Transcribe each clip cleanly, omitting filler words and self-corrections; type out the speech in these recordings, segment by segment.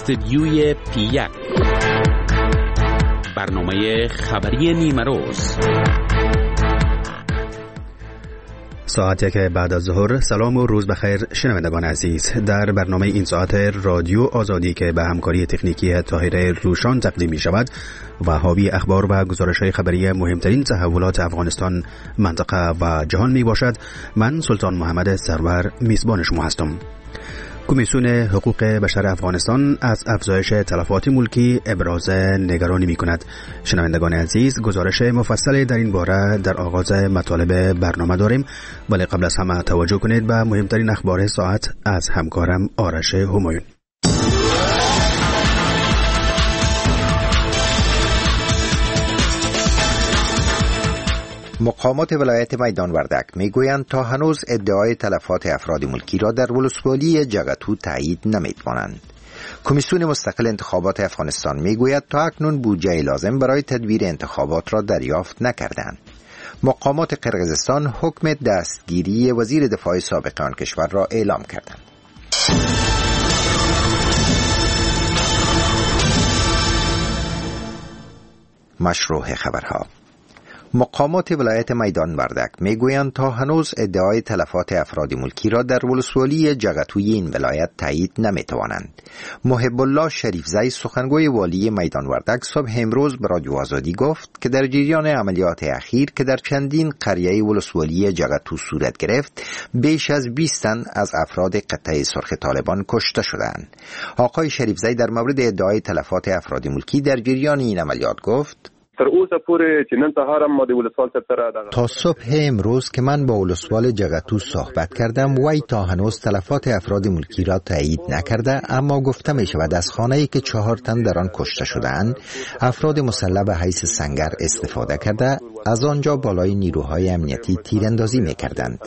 استدیوی پی1 برنامه خبری نیمه روز. ساعتی که بعد از ظهر. سلام و روز بخیر شنوندگان عزیز. در برنامه این ساعت رادیو آزادی که به همکاری تکنیکی طاهر روشان تقدیم می شود و حاوی اخبار و گزارش‌های خبری مهمترین تحولات افغانستان، منطقه و جهان می باشد، من سلطان محمد سرور میزبان شما هستم. کمیسیون حقوق بشر افغانستان از افزایش تلفات ملکی ابراز نگرانی می کند. شنوندگان عزیز، گزارش مفصل در این باره در آغاز مطالب برنامه داریم، ولی قبل از همه توجه کنید به مهمترین اخبار ساعت از همکارم آرش همایون. مقامات ولایت میدان وردک میگویند تا هنوز ادعای تلفات افراد ملکی را در ولسوالی جغتو تایید نمی‌توانند. کمیسیون مستقل انتخابات افغانستان میگوید تا اکنون بودجه لازم برای تدبیر انتخابات را دریافت نکردند. مقامات قرقیزستان حکم دستگیری وزیر دفاع سابق آن کشور را اعلام کردند. مشروع خبرها. مقامات ولایت میدان وردک میگویند تا هنوز ادعای تلفات افراد ملکی را در ولسوالی جغتوی این ولایت تایید نمیتوانند. محب الله شریفزی سخنگوی والی میدان وردک صبح امروز به رادیو آزادی گفت که در جریان عملیات اخیر که در چندین قریه ولسوالی جغتو صورت گرفت، بیش از 20 تن از افراد قطعه سرخ طالبان کشته شدند. آقای شریفزی در مورد ادعای تلفات افراد ملکی در جریان این عملیات گفت: تا صبح امروز که من با ولسوال جغتو صحبت کردم، وی تا هنوز تلفات افراد ملکی را تایید نکرده، اما گفته می شود از خانه‌ای که 4 تن در آن کشته شدند افراد مسلح به حیث سنگر استفاده کرده از آنجا بالای نیروهای امنیتی تیراندازی می‌کردند.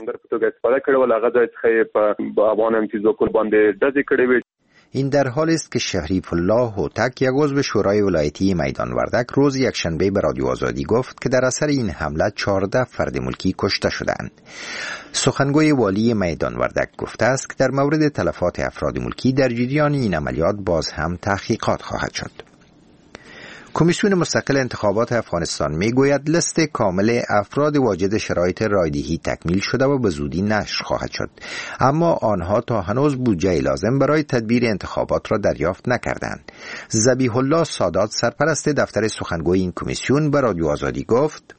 این در حالی است که شریف الله هوتک، یک عضو شورای ولایتی میدان وردک، روز یکشنبه به رادیو آزادی گفت که در اثر این حمله 14 فرد ملکی کشته شدند. سخنگوی والی میدان وردک گفته است که در مورد تلفات افراد ملکی در جریان این عملیات باز هم تحقیقات خواهد شد. کمیسیون مستقل انتخابات افغانستان میگوید لیست کامل افراد واجد شرایط رایدهی تکمیل شده و به زودی نشر خواهد شد، اما آنها تا هنوز بودجه لازم برای تدبیر انتخابات را دریافت نکردند. ذبیح الله سادات، سرپرست دفتر سخنگوی این کمیسیون، به رادیو آزادی گفت: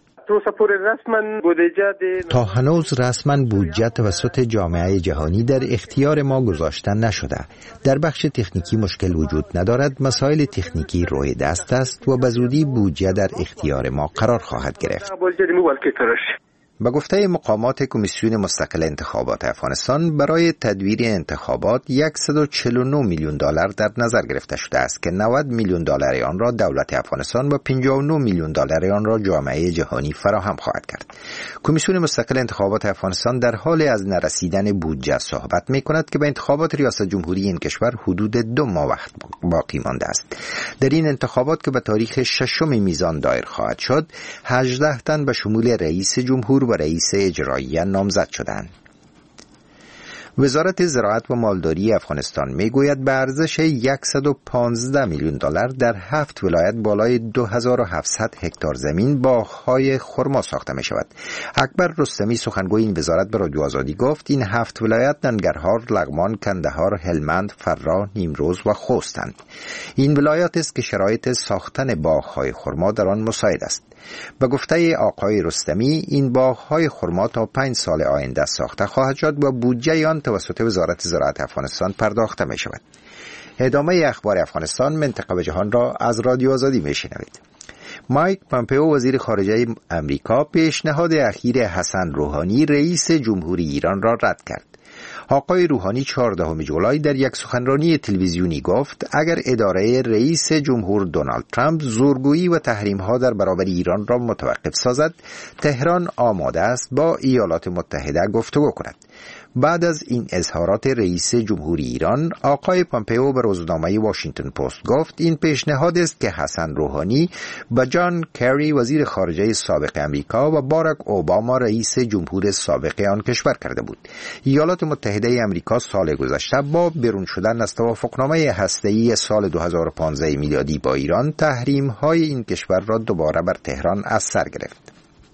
تا هنوز رسما بودجه توسط جامعه جهانی در اختیار ما گذاشته نشده. در بخش تکنیکی مشکل وجود ندارد، مسائل تکنیکی روی دست است و به زودی بودجه در اختیار ما قرار خواهد گرفت. به گفته مقامات کمیسیون مستقل انتخابات افغانستان، برای تدبیر انتخابات 149 میلیون دلار در نظر گرفته شده است که 90 میلیون دلار آن را دولت افغانستان و 59 میلیون دلار آن را جامعه جهانی فراهم خواهد کرد. کمیسیون مستقل انتخابات افغانستان در حال از نرسیدن بودجه صحبت می‌کند که به انتخابات ریاست جمهوری این کشور حدود 2 ماه وقت باقی مانده است. در این انتخابات که به تاریخ 6 میزان دایر خواهد شد، 18 تن به شمول رئیس جمهور و رئیس اجرایی نامزد شدند. وزارت زراعت و مالداری افغانستان میگوید به ارزش 115 میلیون دلار در 7 ولایت بالای 2700 هکتار زمین باغ‌های خرما ساخته می شود. اکبر رستمی، سخنگوی این وزارت، به رادیو آزادی گفت: این 7 ولایت ننگرهار، لغمان، کندهار، هلمند، فراه، نیمروز و خوستند. این ولایات است که شرایط ساختن باغ‌های خرما در آن مساعد است. به گفته آقای رستمی، این باغ‌های خرما تا 5 سال آینده ساخته خواهد شد و بودجه آن توسط وزارت زراعت افغانستان پرداخته می شود. ادامه اخبار افغانستان، منطقه و جهان را از رادیو آزادی می شنوید. مایک پامپئو، وزیر خارجه امریکا، پیشنهاد اخیر حسن روحانی، رئیس جمهوری ایران، را رد کرد. آقای روحانی 14 جولای در یک سخنرانی تلویزیونی گفت اگر اداره رئیس جمهور دونالد ترامپ زورگویی و تحریم‌ها در برابر ایران را متوقف سازد، تهران آماده است با ایالات متحده گفتگو کند. بعد از این اظهارات رئیس جمهوری ایران، آقای پامپئو به روزنامه واشنگتن پست گفت این پیشنهاد است که حسن روحانی با جان کری وزیر خارجه سابق امریکا و باراک اوباما رئیس جمهور سابق آن کشور کرده بود. ایالات متحده امریکا سال گذشته با بیرون شدن از توافقنامه هسته‌ای سال 2015 میلادی با ایران، تحریم‌های این کشور را دوباره بر تهران از سر گرفت.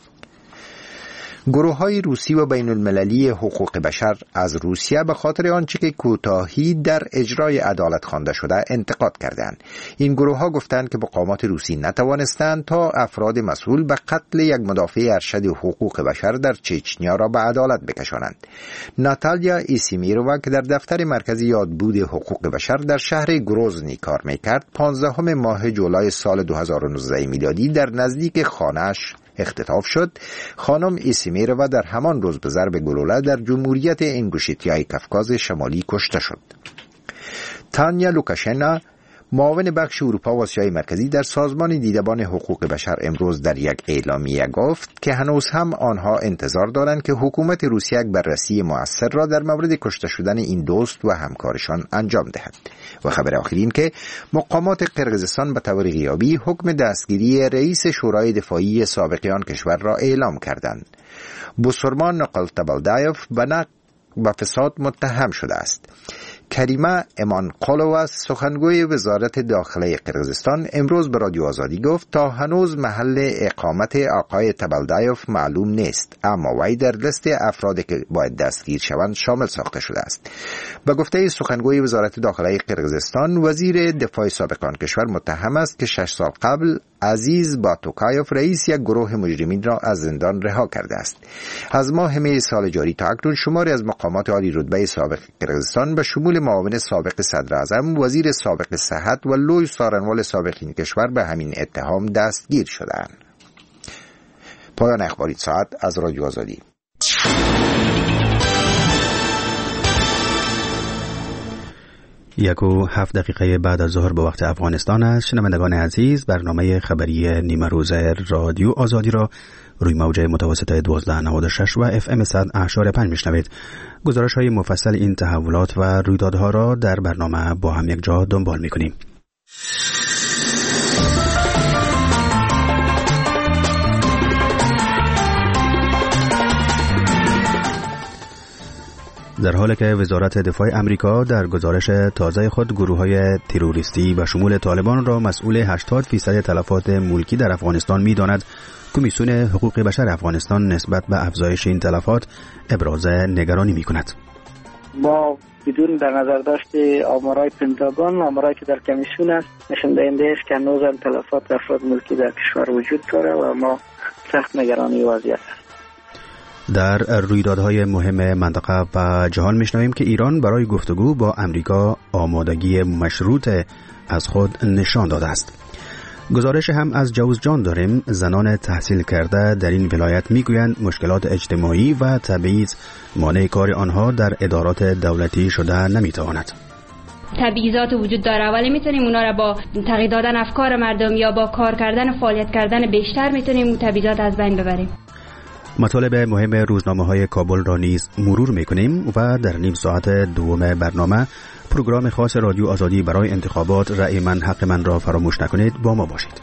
گروه‌های روسی و بین المللی حقوق بشر از روسیه به خاطر آنچه که کوتاهی در اجرای عدالت خوانده شده انتقاد کردند. این گروه‌ها گفتند که مقامات روسی نتوانستند تا افراد مسئول به قتل یک مدافع ارشد حقوق بشر در چچنیا را به عدالت بکشانند. ناتالیا ایسیمیرووا که در دفتر مرکز یادبود حقوق بشر در شهر گروزنی کار می‌کرد، 15 ماه جولای سال 2019 میلادی در نزدیک خانه‌اش اختطاف شد. خانم ایسیمیرووا در همان روز به ضرب گلوله در جمهوریت انگوشیتیای کافکاز شمالی کشته شد. تانیا لوکاشنا، معاون بخش اروپا و آسیای مرکزی در سازمان دیدبان حقوق بشر، امروز در یک اعلامیه گفت که هنوز هم آنها انتظار دارند که حکومت روسیه یک بررسی مؤثر را در مورد کشته شدن این دوست و همکارشان انجام دهد. و خبر آخر این که مقامات قرقیزستان به طور غیابی حکم دستگیری رئیس شورای دفاعی سابق آن کشور را اعلام کردند. بوسورمان نقلتبالدایف به فساد متهم شده است. کریمه امانقولووا، سخنگوی وزارت داخله قرقیزستان، امروز به رادیو آزادی گفت تا هنوز محل اقامت آقای تبالدایف معلوم نیست، اما وی در لیست افرادی که باید دستگیر شوند شامل ساخته شده است. به گفته سخنگوی وزارت داخله قرقیزستان، وزیر دفاع سابق آن کشور متهم است که 6 سال قبل عزیز باتوکایوف رئیس یک گروه مجرمین را از زندان رها کرده است. از ماه می سال جاری تا اکنون شماری از مقامات عالی رتبه سابق قرقیزستان به شمول معاون سابق صدر اعظم، وزیر سابق صحت و لوی سارنوال سابق این کشور به همین اتهام دستگیر شدند. پایان اخباری ساعت از رادیو آزادی. 1:07 بعد از ظهر به وقت افغانستان است. شنوندگان عزیز، برنامه خبری نیمه روز رادیو آزادی را روی موج متوسط 1296 و FM 100.5 میشنوید. گزارش های مفصل این تحولات و رویدادها را در برنامه با هم یک جا دنبال میکنیم. در حالی که وزارت دفاع امریکا در گزارش تازه خود گروه‌های تروریستی و شمول طالبان را مسئول 80% تلفات ملکی در افغانستان می‌داند، کمیسیون حقوق بشر افغانستان نسبت به افزایش این تلفات ابراز نگرانی می‌کند. ما بدون در نظر داشت آمارهای پنتاگون، آمارهایی که در کمیسیون است، نشان دهنده است که هنوز تلفات افراد ملکی در کشور وجود داره و ما سخت نگرانی وضعیت است. در رویدادهای مهم منطقه و جهان میشنویم که ایران برای گفتگو با امریکا آمادگی مشروط از خود نشان داده است. گزارش هم از جوزجان داریم. زنان تحصیل کرده در این ولایت میگویند مشکلات اجتماعی و تبعیض مانع کار آنها در ادارات دولتی شده نمیتواند. تبعیضات وجود داره، ولی میتونیم اونا را با تغییر دادن افکار مردم یا با کار کردن فعالیت کردن بیشتر میتونیم اون تبعیضات از بین ببریم. مطالب مهم روزنامه‌های کابل را نیز مرور می‌کنیم و در نیم ساعت دوم برنامه پروگرام خاص رادیو آزادی برای انتخابات رأی من حق من را فراموش نکنید. با ما باشید.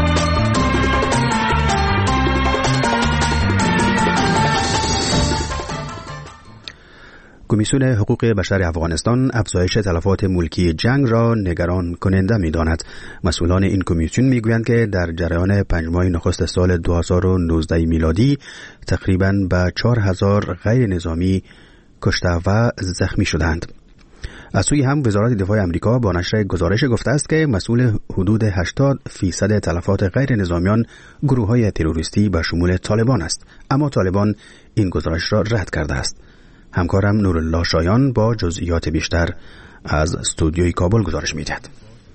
کمیسیون حقوق بشر افغانستان افزایش تلفات ملکی جنگ را نگران کننده می‌داند. مسئولان این کمیسیون می‌گویند که در جریان 5 ماه نخست سال 2019 میلادی تقریباً به 4000 غیر نظامی کشته و زخمی شدند. از سوی هم وزارت دفاع امریکا با نشر گزارش گفته است که مسئول حدود 80% تلفات غیر نظامیان گروه‌های تروریستی به شمول طالبان است، اما طالبان این گزارش را رد کرده است. همکارم نورالله شایان با جزئیات بیشتر از استودیوی کابل گزارش می‌دهد.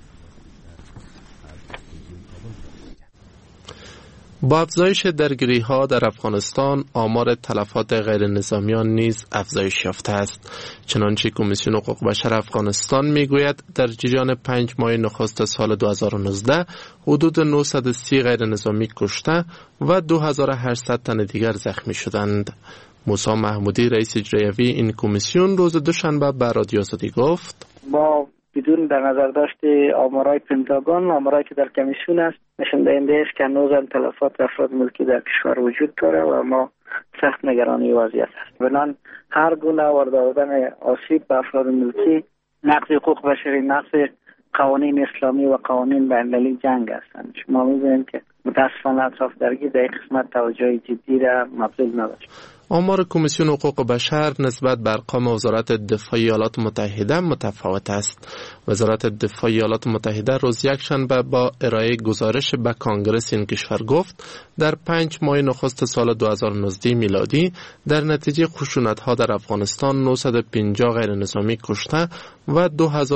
با افزایش درگیری‌ها در افغانستان، آمار تلفات غیر نظامیان نیز افزایش یافته است. چنانچه کمیسیون حقوق بشر افغانستان میگوید در جریان 5 ماه نخست سال 2019 حدود 930 غیر نظامی کشته و 2800 تن دیگر زخمی شدند. موسی محمودی رئیس اجرایی این کمیسیون روز دوشنبه به رادیو آزادی گفت ما بدون در نظر داشت آمارای پنتاگون، آمارایی که در کمیسیون است، نشان دهنده است که هنوز تلفات افراد ملکی در کشور وجود داره و ما سخت نگرانی وضعیت است. بنان هر گونه وارد آوردن آسیب به افراد ملکی نقض حقوق بشری، نقض قوانین اسلامی و قوانین بین‌المللی جنگ هستند. شما می‌بینید که متأسفانه اطراف درگیر در این قسمت توجه جدی را مبذول نداشت. آمار کمیسیون حقوق بشر نسبت به ارقام وزارت دفاع ایالات متحده متفاوت است. وزارت دفاع ایالات متحده روز یکشنبه با ارائه گزارش به کانگرس این کشور گفت در 5 ماه نخست سال 2019 میلادی در نتیجه خشونت‌ها در افغانستان 950 غیر نظامی کشته و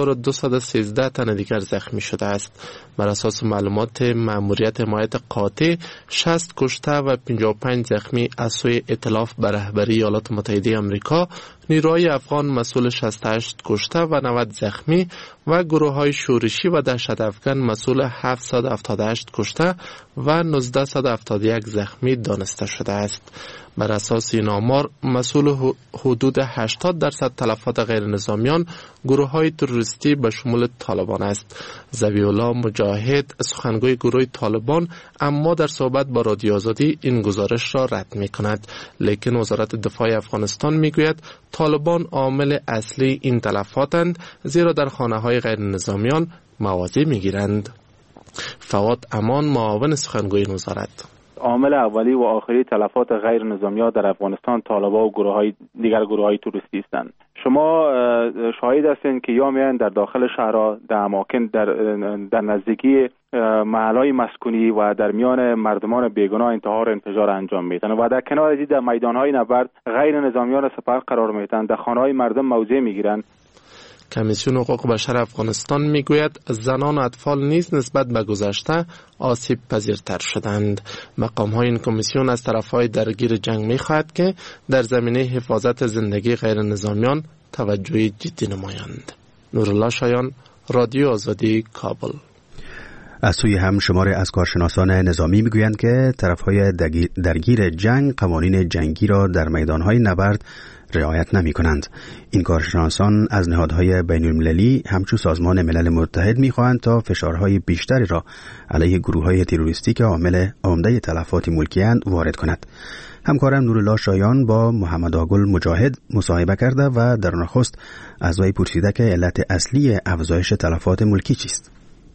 2213 تن دیگر زخمی شده است. بر اساس معلومات مأموریت حمایت قاطع 60 کشته و 55 زخمی از سوی ائتلاف به رهبری ایالات متحده آمریکا، نیروهای افغان مسئول 68 کشته و 90 زخمی و گروه‌های شورشی و دهشت افکن مسئول 778 کشته و 1971 زخمی دانسته شده است. بر اساس این آمار مسئول حدود 80% تلفات غیر نظامیان گروه‌های تروریستی به شمول طالبان است. ذبیح الله مجاهد سخنگوی گروه طالبان اما در صحبت با رادیو آزادی این گزارش را رد می‌کند، لیکن وزارت دفاع افغانستان میگوید طالبان عامل اصلی این تلفاتند، زیرا در خانه‌های غیر نظامیان مواضع می‌گیرند. فواد امان معاون سخنگوی وزارت: عامل اولی و آخری تلفات غیر نظامیان در افغانستان طالبان و دیگر گروه‌های توریستی هستند. شما شاهد هستین که یا میان در داخل شهرها، در اماکن در نزدیکی محلهای مسکونی و در میان مردمان بیگناه انتحار انفجار انجام میدن و در کنار از در میدانهای نبرد غیر نظامیان سپر قرار میدن، در خانه‌های مردم موضع میگیرن. کمیسیون حقوق بشر افغانستان میگوید زنان و اطفال نیز نسبت به گذشته آسیب پذیرتر شدند. مقام‌های این کمیسیون از طرف‌های درگیر جنگ می‌خواهد که در زمینه حفاظت زندگی غیر نظامیان توجه جدی نمایند. نورالله شایان، رادیو آزادی، کابل. از سوی هم شمار از کارشناسان نظامی میگویند که طرف‌های درگیر جنگ قوانین جنگی را در میدان‌های نبرد رعایت نمی کنند. این کارشناسان از نهادهای بین‌المللی همچون سازمان ملل متحد می خواهند تا فشارهای بیشتری را علیه گروه‌های تروریستی که عامل عمده تلفات ملکی‌اند وارد کند. همکارم نورالله شایان با محمد آگل مجاهد مصاحبه کرده و در نخست از وی پرسیده که علت اصلی افزایش تلفات ملکی چیست.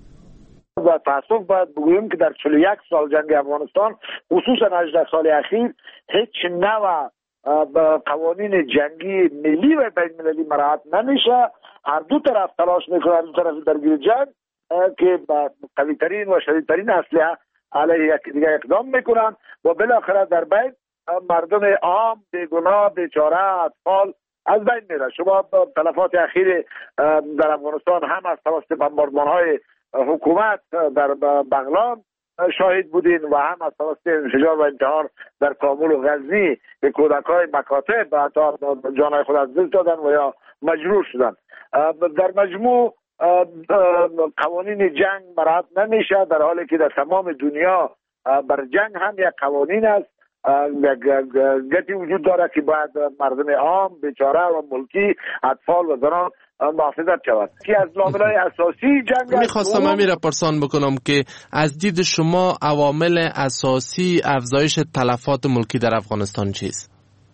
با تاسف باید بگوییم که در 41 سال جنگ افغانستان، خصوصا 18 سال اخیر، هیچ نوع قوانین جنگی ملی و بین‌المللی مراعات نمیشه. هر دو طرف تلاش میکنن، دو طرف درگیر جنگ که با قوی‌ترین و شدیدترین اسلحه علیه یکدیگر اقدام میکنن و بالاخره در بین مردم عام بیگناه بیچاره اطفال از بین میره. شما تلفات اخیر در افغانستان هم از توسط بمباردمان‌های حکومت در بغلان شاهد بودین و هم از توسط انفجار و انتحار در کابل و غزنی به کودک‌های مکاتب و حتی جانهای خود از دست دادن و یا مجروح شدن. در مجموع قوانین جنگ مراعات نمیشه، در حالی که در تمام دنیا بر جنگ هم یک قوانین است، گتی وجود داره که باید مردم عام بیچاره و ملکی، اطفال و زنان محافظت شود. که از لاملای اساسی جنگ میخواستم همین را پرسان بکنم که از دید شما عوامل اساسی افزایش تلفات ملکی در افغانستان چیست؟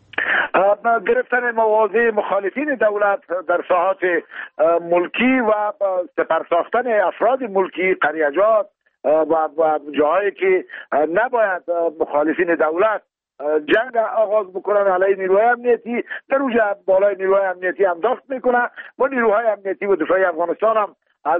گرفتن مواضع مخالفین دولت در ساحات ملکی و سپر ساختن افراد ملکی، قریجات و جاهایی که نباید مخالفین دولت جنگ آغاز بکنن علیه نیروهای امنیتی، در اوج بالای نیروهای امنیتی هم دست میکنن و نیروهای امنیتی و دفاعی افغانستان هم از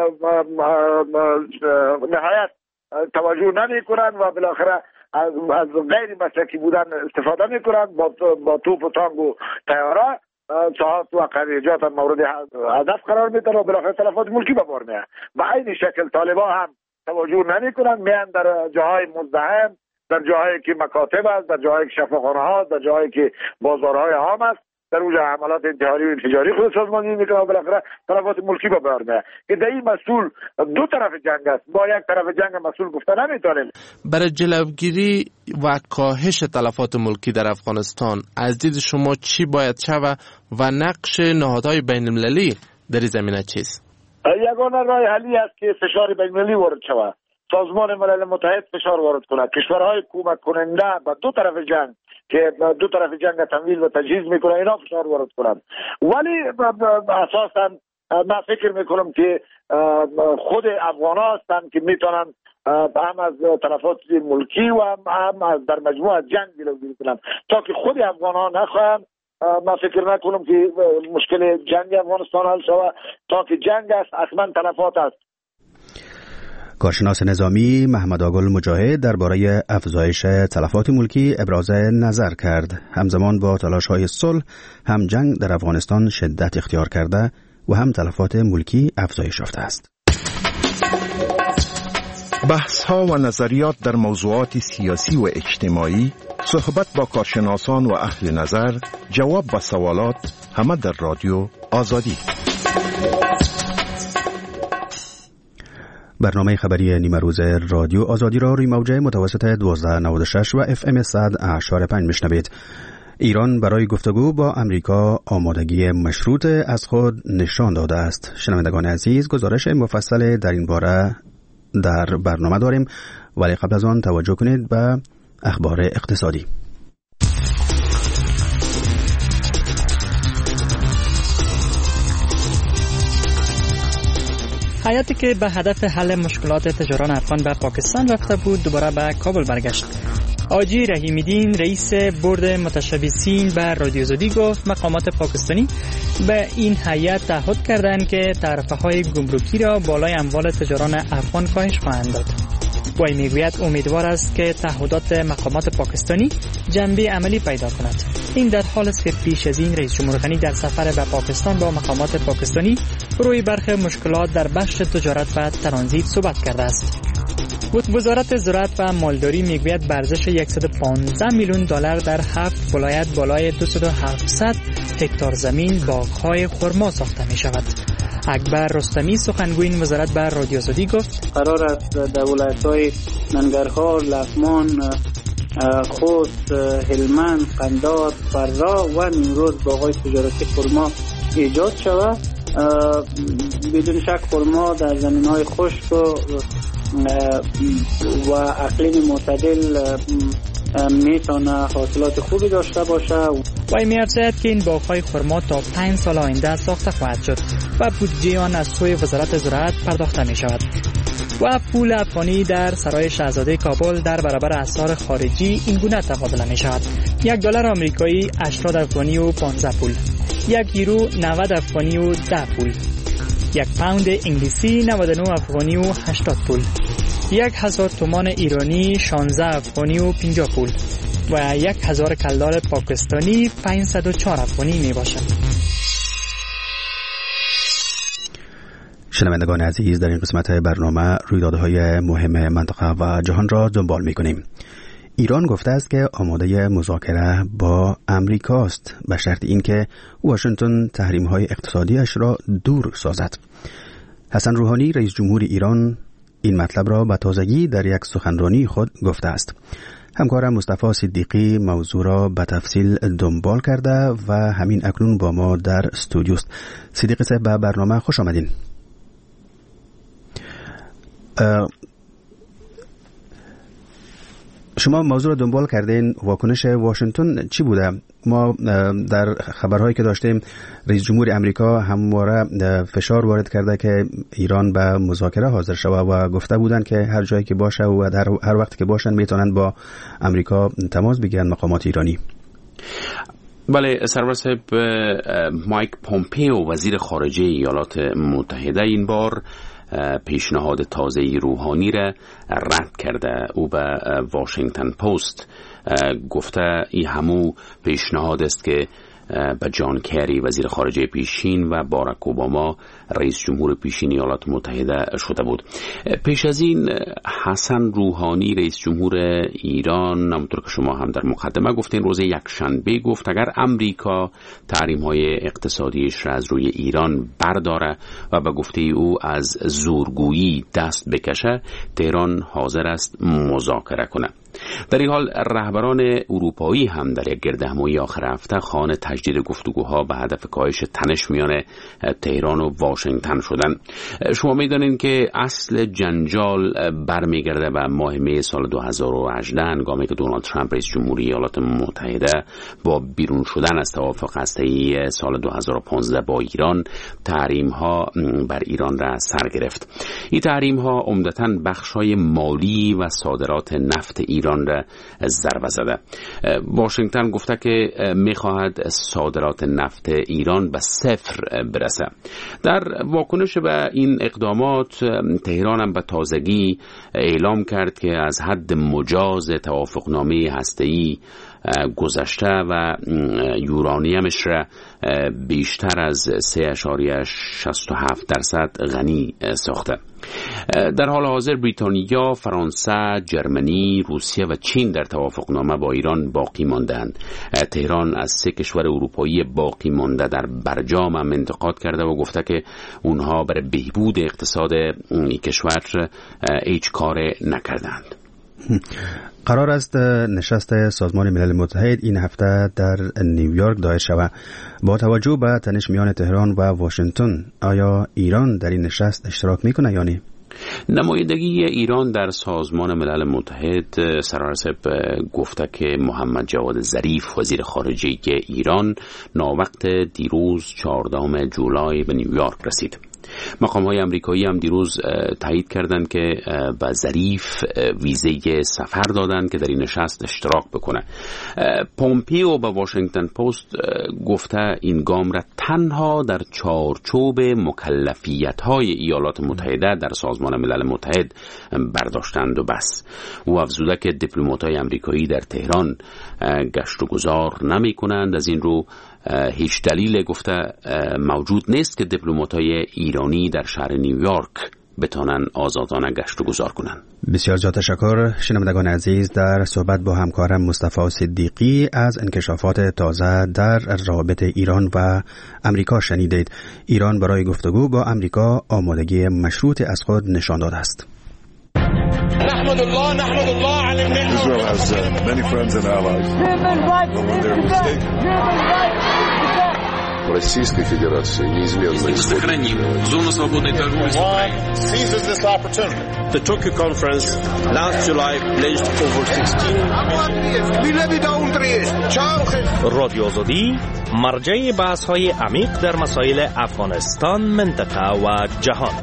نهایت توجه نمیکنن و بالاخره از غیر مسلکی بودن استفاده میکنن، با توپ و تانک و طیاره ساحات و قریجات هم مورد هدف قرار میدن و بالاخره تلفات ملکی به بار میاد. به این شکل طالبان هم توجه نمیکنن، میان در جاهای مزدحم، در جاهایی که مکاتب است، در جاهایی که شفاخانه ها، در جاهایی که بازارهای عام است در اونجا عملات انتحاری و انفجاری خود سازماندهی میکنه و بالاخره تلفات ملکی به بار میاد که در این مسئول دو طرف جنگ است. با یک طرف جنگ مسئول گفته نمیتونیم. برای جلوگیری و کاهش تلفات ملکی در افغانستان از دید شما چی باید شود و نقش نهادهای بین المللی در این زمینه چیست؟ یگانه راه حلی است که فشار بین المللی وارد شود. سازمان ملل متحد فشار وارد کنه، کشورهای کمک کننده به دو طرف جنگ که دو طرف جنگ تمویل و تجهیز میکنه اینا فشار وارد کنند. ولی اساسا من فکر میکنم که خود افغان‌ها هستند که میتونن هم از تلفات ملکی و هم از در مجموع از جنگ جلوگیری کنند. تا که خود افغان‌ها نخواهند، من فکر نکنم که مشکل جنگ افغانستان حل شود. تا که جنگ است حتما تلفات است. کارشناس نظامی محمد آگل مجاهد درباره افزایش تلفات ملکی ابراز نظر کرد. همزمان با تلاش‌های صلح هم جنگ در افغانستان شدت اختیار کرده و هم تلفات ملکی افزایش یافته است. بحث‌ها و نظریات در موضوعات سیاسی و اجتماعی، صحبت با کارشناسان و اهل نظر، جواب به سوالات، همه در رادیو آزادی. برنامه خبری نیمه روز رادیو آزادی را روی موج متوسط 1296 و FM 100.5 میشنوید. ایران برای گفتگو با امریکا آمادگی مشروط از خود نشان داده است. شنوندگان عزیز، گزارش مفصل در این باره در برنامه داریم، ولی قبل از آن توجه کنید به اخبار اقتصادی. هیئتی که به هدف حل مشکلات تجاران افغان به پاکستان رفته بود دوباره به کابل برگشت. آجی رحیمی‌دین رئیس بورد متشبثین به رادیو آزادی گفت مقامات پاکستانی به این هیئت تعهد کردند که تعرفه‌های گمرکی را بالای اموال تجاران افغان کاهش خواهند داد. وی میگوید امیدوار است که تعهدات مقامات پاکستانی جنبه عملی پیدا کند. این در حال است که پیش از این رئیس جمهور غنی در سفر به پاکستان با مقامات پاکستانی روی برخی مشکلات در بخش تجارت و ترانزیت صحبت کرده است. وزارت زراعت و مالداری میگوید به ارزش 115 میلیون دلار در 7 ولایت بالای 2700 هکتار زمین باغ‌های خرما ساخته می شود. اکبر رستمی سخنگوی این وزارت به رادیو آزادی گفت قرار است در ولایت‌های ننگرهار، لغمان، خوست، هلمند، قندهار، فرا و نیمروز باغ‌های تجارتی خرما ایجاد شود. بدون شک خرما در زمین‌های خشک و اقلیم معتدل میتونه حاصلات خوبی داشته باشه. و می‌افزاید که این باغ‌های خرما تا 5 سال آینده ساخته خواهد شد و بودجه آن از سوی وزارت زراعت پرداخته می شود. و پول افغانی در سرای شاهزاده کابل در برابر اسعار خارجی این گونه تبادله می شود: $1 آمریکایی 80 افغانی و 15 پول، 1 یورو 90 افغانی و 10 پول، 1 پوند انگلیسی 99 افغانی و 80 پول، 1000 تومان ایرانی 16 افغانی و 50 پول و 1000 کلدار پاکستانی 504 افغانی می باشد. شنوندگان عزیز، در این قسمت برنامه رویدادهای مهم منطقه و جهان را دنبال می‌کنیم. ایران گفته است که آماده مذاکره با امریکا است به شرط اینکه واشنگتن تحریم‌های اقتصادیش را دور سازد. حسن روحانی رئیس جمهور ایران این مطلب را به تازگی در یک سخنرانی خود گفته است. همکارم مصطفی صدیقی موضوع را به تفصیل دنبال کرده و همین اکنون با ما در استودیو است. صدیقی صاحب، به برنامه خوش آمدین. شما موضوع را دنبال کردین، واکنش واشنگتن چی بوده؟ ما در خبرهایی که داشتیم رئیس جمهور امریکا همواره فشار وارد کرده که ایران به مذاکره حاضر شود و گفته بودند که هر جایی که باشه و در هر وقت که باشن میتونن با امریکا تماس بگیرن مقامات ایرانی. بله سرور صاحب، مایک پومپیو وزیر خارجه ایالات متحده این بار پیشنهاد تازه روحانی را رد کرده. او به واشنگتن پست گفته این همو پیشنهاد است که به جان کری وزیر خارجه پیشین و باراک اوباما رئیس جمهور پیشین ایالات متحده شده بود. پیش از این حسن روحانی رئیس جمهور ایران همونطور که شما هم در مقدمه گفتین روز یکشنبه گفت اگر امریکا تحریم‌های اقتصادیش را از روی ایران برداره و به گفته او از زورگویی دست بکشه، تهران حاضر است مذاکره کنه. در این حال رهبران اروپایی هم در یک گردهمایی آخر هفته خواهان تجدید گفتگوها به هدف کاهش تنش میان تهران و واشنگتن شدند. شما میدانید که اصل جنجال برمیگرده به ماه می سال 2018 هنگامی که دونالد ترامپ رئیس جمهوری ایالات متحده با بیرون شدن از توافق هسته‌ای سال 2015 با ایران تحریم ها بر ایران را سر گرفت. این تحریم ها عمدتاً بخش‌های مالی و صادرات نفت ایران را ضربه زده. واشنگتن گفته که می‌خواهد صادرات نفت ایران به صفر برسه. در واکنش به این اقدامات تهران هم به تازگی اعلام کرد که از حد مجاز توافقنامه هسته‌ای گذشته و یورانیمش را بیشتر از 3.67% غنی ساخته. در حال حاضر بریتانیا، فرانسه، جرمنی، روسیه و چین در توافقنامه با ایران باقی ماندند. تهران از 3 کشور اروپایی باقی مانده در برجام هم انتقاد کرده و گفته که اونها برای بهبود اقتصاد این کشور هیچ کار نکردند. قرار است نشست سازمان ملل متحد این هفته در نیویورک دایر شود. با توجه به تنش میان تهران و واشنگتن، آیا ایران در این نشست اشتراک میکنه یا نه؟ نمایندگی ایران در سازمان ملل متحد سرارسب گفته که محمد جواد ظریف وزیر خارجه ایران ناوقت دیروز 14 جولای به نیویورک رسید. مقام‌های آمریکایی هم دیروز تایید کردند که به ظریف ویزه سفر دادند که در این نشست اشتراک بکنه. پومپیو به واشنگتن پست گفته این گام را تنها در چارچوب مکلفیت‌های ایالات متحده در سازمان ملل متحد برداشتند و بس. او افزوده که دیپلمات‌های آمریکایی در تهران گشت و گذار نمی‌کنند. از این رو هیچ دلیل گفته موجود نیست که دیپلمات‌های ایرانی در شهر نیویورک بتانن آزادانه گشت و گذار کنند. بسیار زیاد تشکر. شنوندگان عزیز، در صحبت با همکارم مصطفی صدیقی از انکشافات تازه در رابطه ایران و امریکا شنیدید. ایران برای گفتگو با امریکا آمادگی مشروط از خود نشان داده است. نحمد الله على النعمة. Israel has many friends and allies. Российской Федерации неизменно сохраним зону свободной торговли с Украиной. Seizes this opportunity. The Tokyo conference last July pledged over 16 رادیو آزادی مرجع بحث‌های عمیق در مسائل افغانستان، منطقه و جهان.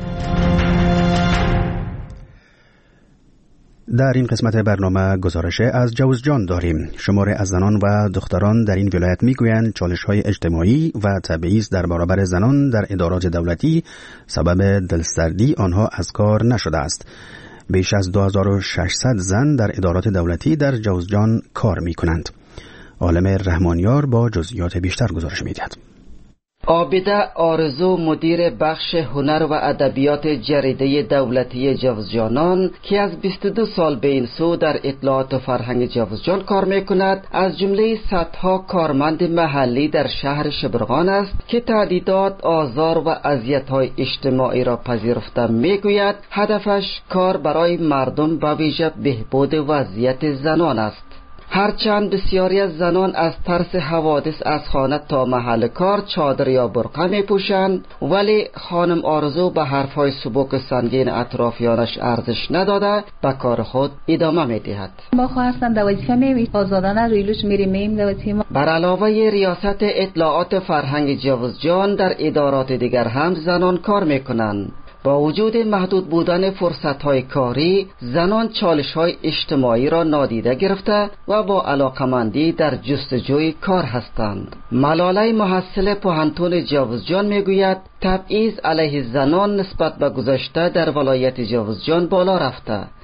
در این قسمت برنامه گزارش از جوزجان داریم. شماری از زنان و دختران در این ولایت میگویند چالش‌های اجتماعی و تبعیض در برابر زنان در ادارات دولتی سبب دلسردی آنها از کار نشده است. بیش از 2600 زن در ادارات دولتی در جوزجان کار میکنند. عالم رحمانیار با جزئیات بیشتر گزارش میدهد. عابده آرزو مدیر بخش هنر و ادبیات جریده دولتی جوزجانان که از 22 سال به این سو در اطلاعات و فرهنگ جوزجان کار میکند، از جمله صدها کارمند محلی در شهر شبرغان است که تهدیدات، آزار و اذیت‌های اجتماعی را پذیرفته. میگوید هدفش کار برای مردم و ویژه بهبود وضعیت زنان است. هرچند بسیاری از زنان از ترس حوادث از خانه تا محل کار چادر یا برقع می پوشند، ولی خانم آرزو به حرفهای سبک سنگین اطرافیانش ارزش نداده به کار خود ادامه می دهد. ما خواستم در وظیفه می آزادانه رویلوش میریم در وظیفه. بر علاوه ریاست اطلاعات فرهنگ جوزجان در ادارات دیگر هم زنان کار می کنند. با وجود محدود بودن فرصت‌های کاری، زنان چالش‌های اجتماعی را نادیده گرفته و با علاقمندی در جستجوی کار هستند. ملاله محصل پوهنتون جوزجان میگوید تبعیض علیه زنان نسبت به گذشته در ولایت جوزجان بالا رفته.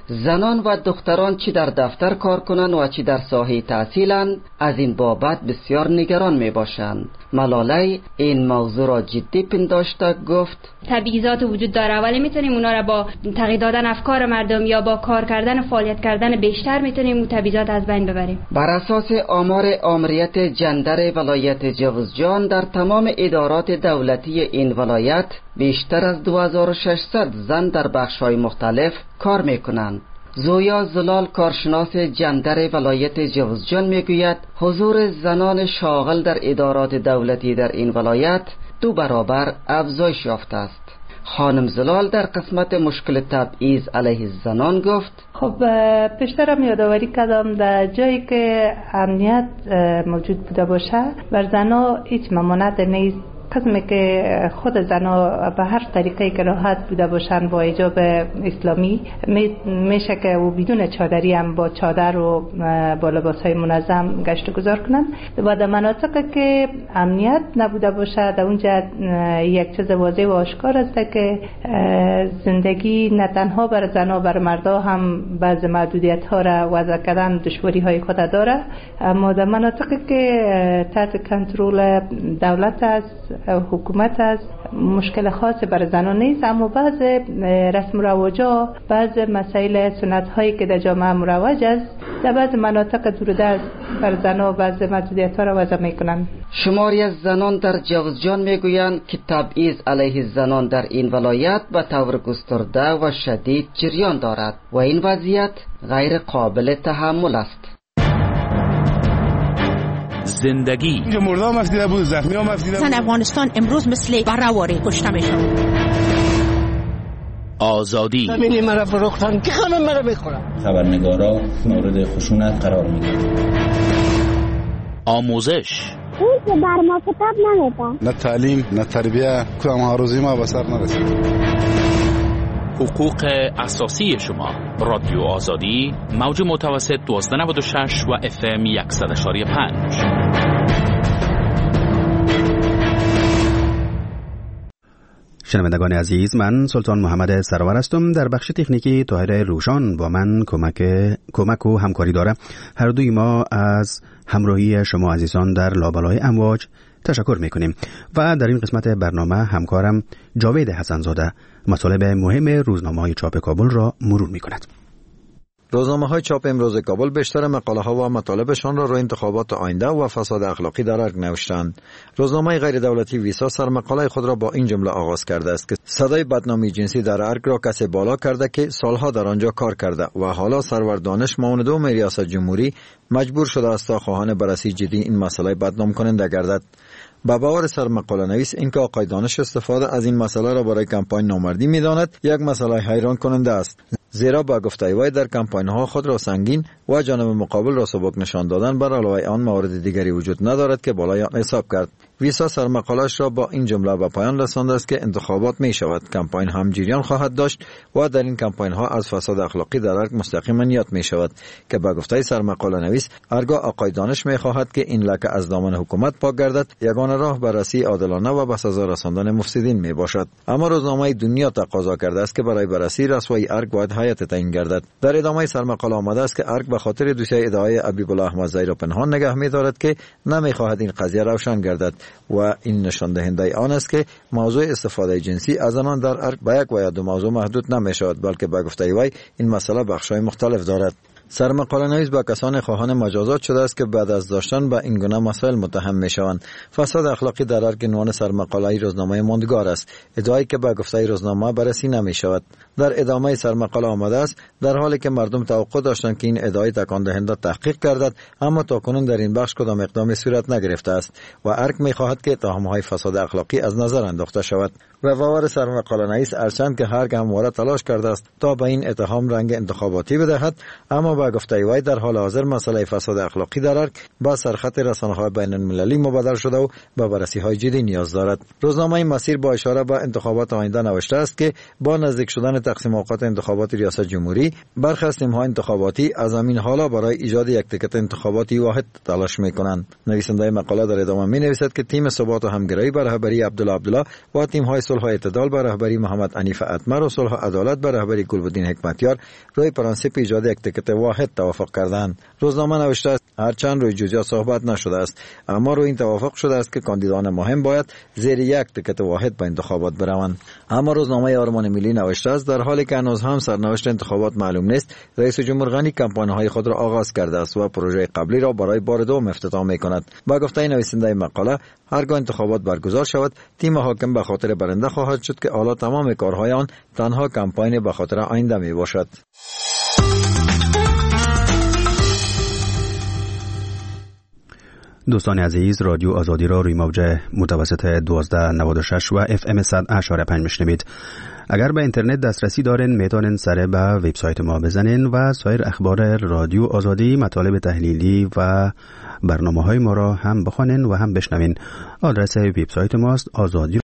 زنان و دختران چی در دفتر کار کنند و چی در ساحه تحصیلند از این بابت بسیار نگران می باشند. ملاله این موضوع را جدی پنداشته گفت تبعیضات وجود داره، ولی میتونیم اونا را با تغییر دادن افکار مردم یا با کار کردن فعالیت کردن بیشتر میتونیم اون تبعیضات از بین ببریم. بر اساس آمار آمریت جندر ولایت جوزجان در تمام ادارات دولتی این ولایت بیشتر از 2600 زن در بخش‌های مختلف کار میکنند. زویا زلال کارشناس جندر ولایت جوزجان میگوید حضور زنان شاغل در ادارات دولتی در این ولایت 2 برابر افزایش یافته است. خانم زلال در قسمت مشکل تبعیض علیه زنان گفت خب پیشترم یادآوری کردم در جایی که امنیت موجود بوده باشه بر زنها هیچ ممانعت نیست. قسمی که خود زنها به هر طریقه که راحت بوده باشن با حجاب اسلامی میشه که و بدون چادری هم با چادر و با لباسهای منظم گشت و گذار کنن و در مناطقی که امنیت نبوده باشه در اونجا یک چیز واضح و آشکار است که زندگی نه تنها بر زنها بر مردا هم بعض محدودیت ها را وضع کردن دشواری های خود داره، اما در مناطقی که تحت کنترل دولت است حکومت است مشکل خاصی بر زنان نیست، اما بعض رسم و رواجا بعض مسائل سنت هایی که در جامعه مروج است در بعض مناطق دوردست بر زنان بعض محدودیت ها را وضع میکنند. شماری از زنان در جوزجان میگویند که تبعیض علیه زنان در این ولایت به طور گسترده و شدید جریان دارد و این وضعیت غیر قابل تحمل است. زندگی اینجا مردا هم افدیده بود، زخمی هم افدیده بود. زن افغانستان امروز مثل بره‌واره کشته میشن. آزادی همینی مرا فروختن که همه مرا میخورن. خبرنگارا مورد خشونت قرار میگیرن. آموزش اون که بر ما کتاب نمیدن، نه تعلیم نه تربیه، کدام هاروزی ما به سر نرسید. حقوق اساسی شما. رادیو آزادی موج متوسط 1296 و FM 100.5. شنوندگان عزیز، من سلطان محمد سرور هستم. در بخش تکنیکی طاهر روشان با من کمک و همکاری داره. هر دوی ما از همراهی شما عزیزان در لابلای امواج تشکر میکنیم و در این قسمت برنامه همکارم جاوید حسنزاده مطالب مهم روزنامه‌های چاپ کابل را مرور میکند. روزنامه‌های چاپ امروز کابل بیشتر مقاله‌ها و مطالبشان را روی انتخابات آینده و فساد اخلاقی در ارگ نوشتند. روزنامه غیر دولتی ویسا سرمقاله خود را با این جمله آغاز کرده است که صدای بدنامی جنسی در ارگ را کسی بالا کرده که سالها در آنجا کار کرده و حالا سرور دانش معاون دوم ریاست جمهوری مجبور شده است تا خواهان بررسی جدی این مسئله بدنام کننده گردد. با باور سرمقاله نویس اینکه آقای دانش استفاده از این مسئله را برای کمپاین نامردی می‌داند یک مسئله حیران کننده است، زیرا با گفته وی در کمپاین‌ها خود را سنگین و جانب مقابل را سبک نشان دادن بر علاوه آن موارد دیگری وجود ندارد که بالای آن حساب کرد. ویسا سرمقاله‌اش را با این جمله به پایان رسانده است که انتخابات می شود، کمپاین هم جریان خواهد داشت و در این کمپاین‌ها از فساد اخلاقی در ارگ مستقیما یاد می شود که با گفته سرمقاله نویس هرگاه آقای دانش می خواهد که این لکه از دامن حکومت پاک گردد، یگانه راه بررسی عادلانه و به سزا رساندن مفسدین می باشد. اما روزنامه دنیا تقاضا کرده است که برای بررسی رسوایی ارگ باید هیئت تعیین گردد. در ادامه سرمقاله آمده است که ارگ به خاطر دوسیه ادعای حبیب الله احمدزی را پنهان نگه می دارد که نمی خواهد این قضیه روشن گردد و این نشان دهنده آن است که موضوع استفاده جنسی از زنان در ارگ به یک و یا دو موضوع محدود نمی شود، بلکه به گفته وی این مسئله بخش‌های مختلف دارد. سرمقاله نویس با کسان خواهان مجازات شده است که بعد از داشتن به این گونه مسائل متهم می شوند. فساد اخلاقی در ارگ عنوان سرمقاله روزنامه ماندگار است، ادعایی که به گفته روزنامه بررسی نمی شود. در ادامه سرمقاله آمده است در حالی که مردم توقع داشتند که این ادعای تکان دهنده تحقیق گردد، اما تاکنون در این بخش کدام اقدامی صورت نگرفته است و ارگ می خواهد که اتهام‌های فساد اخلاقی از نظر انداخته شود. و باور سرمقاله نویس هرچند که هرگ همواره تلاش کرده است تا به این اتهام رنگ انتخاباتی بدهد، اما به گفته وی در حال حاضر مسئله فساد اخلاقی در ارگ با سرخط رسانه‌های بین المللی مبادل شده و به بررسی‌های جدی نیاز دارد. روزنامه مسیر با اشاره به انتخابات آینده نوشته است که با نزدیک شدن تقسیم اوقات انتخابات ریاست جمهوری، برخی از تیم‌های انتخاباتی از همین حالا برای ایجاد یک تیکت انتخاباتی واحد تلاش می‌کنند. نویسنده مقاله در ادامه می‌نویسد که تیم ثبات و همگرایی به رهبری عبدالله و تیم‌های صلح و اعتدال به رهبری محمد حنیف اتمر و صلح و عدالت به رهبری گلبدین حکمتیار روی پرانسیپ ایجاد یک تیکت واحد توافق کردند. روزنامه نوشته است هرچند روی جزئیات صحبت نشده است، اما روی این توافق شده است که کاندیدان مهم باید زیر یک تیکت واحد به انتخابات بروند. اما روزنامه آرمان ملی نوشته است در حالی که هنوز هم سرنوشت انتخابات معلوم نیست، رئیس جمهور غنی کمپاین‌های خود را آغاز کرده است و پروژه قبلی را برای بار دوم افتتاح می‌کند. با گفته نویسنده مقاله، هرگاه انتخابات برگزار شود، تیم حاکم به خاطر برنده خواهد شد که حالا تمام کارهای آن تنها کمپاین به خاطر آینده میباشد. دوستان عزیز، رادیو آزادی را روی موج متوسط 1296 و FM 100.5 میشنوید. اگر به اینترنت دسترسی دارین میتونین سر به وبسایت ما بزنین و سایر اخبار رادیو آزادی، مطالب تحلیلی و برنامه‌های ما را هم بخوانین و هم بشنوین. آدرس وبسایت ماست آزادی